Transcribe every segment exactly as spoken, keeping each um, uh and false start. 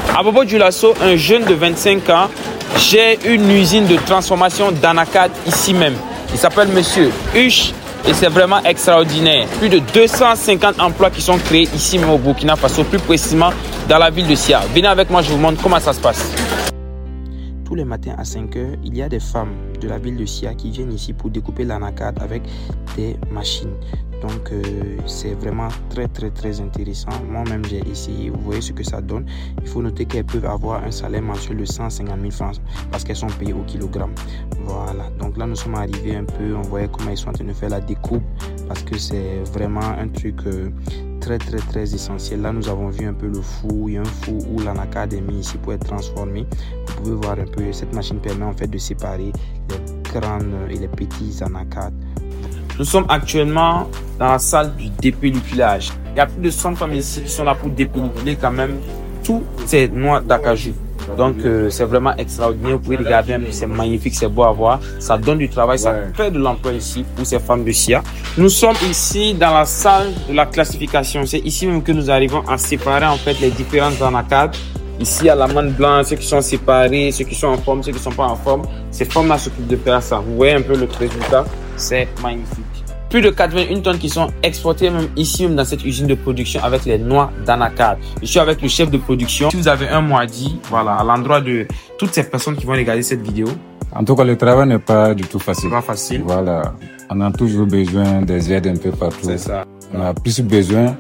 À Bobo Dioulasso, un jeune de vingt-cinq ans, j'ai une usine de transformation d'anacarde ici même. Il s'appelle Monsieur Huche et c'est vraiment extraordinaire. Plus de deux cent cinquante emplois qui sont créés ici même au Burkina Faso, plus précisément dans la ville de Sia. Venez avec moi, je vous montre comment ça se passe. Tous les matins à cinq heures, il y a des femmes de la ville de Sia qui viennent ici pour découper l'anacarde avec des machines. Donc euh, c'est vraiment très très très intéressant. Moi-même j'ai essayé, vous voyez ce que ça donne. Il faut noter qu'elles peuvent avoir un salaire mensuel de cent cinquante mille francs parce qu'elles sont payées au kilogramme. Voilà, donc là nous sommes arrivés un peu, on voyait comment ils sont en train de faire la découpe parce que c'est vraiment un truc euh, très très très essentiel. Là nous avons vu un peu le four, il y a un four où l'anacarde est mis ici pour être transformé. Vous pouvez voir un peu, cette machine permet en fait de séparer les grandes et les petits anacardes. Nous sommes actuellement dans la salle du dépelliculage. Il y a plus de cent femmes ici qui sont là pour dépelliculer quand même toutes ces noix d'acajou. Donc euh, c'est vraiment extraordinaire. Vous pouvez regarder un peu, c'est magnifique, c'est beau à voir. Ça donne du travail, ça crée de l'emploi ici pour ces femmes de Sia. Nous sommes ici dans la salle de la classification. C'est ici même que nous arrivons à séparer en fait les différentes anacardes. Ici, à l'amande blanche, ceux qui sont séparés, ceux qui sont en forme, ceux qui ne sont pas en forme. Ces femmes-là s'occupent de faire ça. Vous voyez un peu le résultat, c'est magnifique. Plus de quatre-vingt-une tonnes qui sont exportées même ici, même dans cette usine de production avec les noix d'anacarde. Je suis avec le chef de production. Si vous avez un mot à dire, voilà, à l'endroit de toutes ces personnes qui vont regarder cette vidéo. En tout cas, le travail n'est pas du tout facile. Pas facile. Voilà. On a toujours besoin des aides un peu partout. C'est ça. On a plus besoin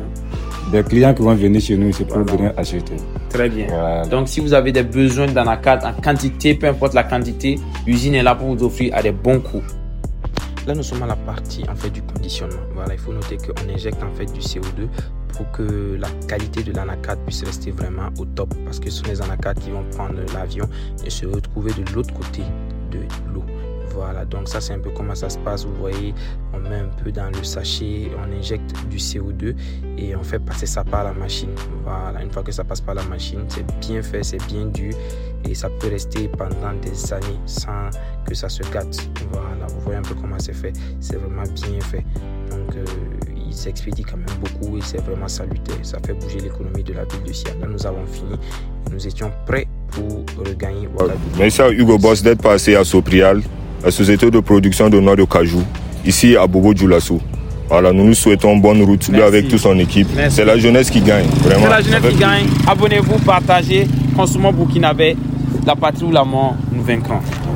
des clients qui vont venir chez nous, c'est pour voilà. venir acheter. Très bien. Voilà. Donc, si vous avez des besoins d'anacarde en quantité, peu importe la quantité, l'usine est là pour vous offrir à des bons coûts. Là, nous sommes à la partie en fait du conditionnement. Voilà, il faut noter qu'on injecte en fait du C O deux pour que la qualité de l'anacarde puisse rester vraiment au top, parce que ce sont les anacardes qui vont prendre l'avion et se retrouver de l'autre côté de l'eau. Voilà, donc ça c'est un peu comment ça se passe. Vous voyez, on met un peu dans le sachet, on injecte du C O deux et on fait passer ça par la machine. Voilà, une fois que ça passe par la machine, c'est bien fait, c'est bien dur et ça peut rester pendant des années sans que ça se gâte. Voilà, vous voyez un peu comment c'est fait, c'est vraiment bien fait. Donc euh, il s'expédie quand même beaucoup et c'est vraiment salutaire. Ça fait bouger l'économie de la ville de Sia. Là nous avons fini, nous étions prêts pour regagner Ouagadougou. Merci à Hugo Boss d'être passé à Soprial, la société de production de noix de cajou, ici à Bobo Dioulasso. Voilà, nous nous souhaitons bonne route lui avec toute son équipe. C'est la jeunesse qui gagne, vraiment. C'est la jeunesse avec... qui gagne. Abonnez-vous, partagez, consommons burkinabé, la patrie ou la mort, nous vaincrons.